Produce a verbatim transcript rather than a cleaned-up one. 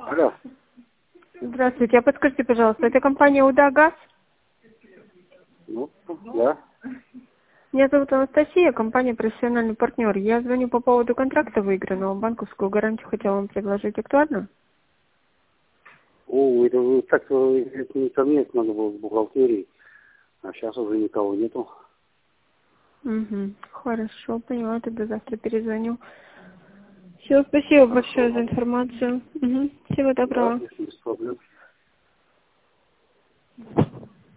Алло. Здравствуйте, а подскажите, пожалуйста, это компания «Удагаз»? Ну, да. Меня зовут Анастасия, компания «Профессиональный партнер». Я звоню по поводу контракта выигранного, банковскую гарантию хотела вам предложить. Актуально? О, это вы так, э, это не совместно надо было с бухгалтерией, а сейчас уже никого нету. Угу. Хорошо, поняла, тогда завтра перезвоню. Все, спасибо большое за Хорошо. информацию. Угу. Всего Да, доброго. если без проблем.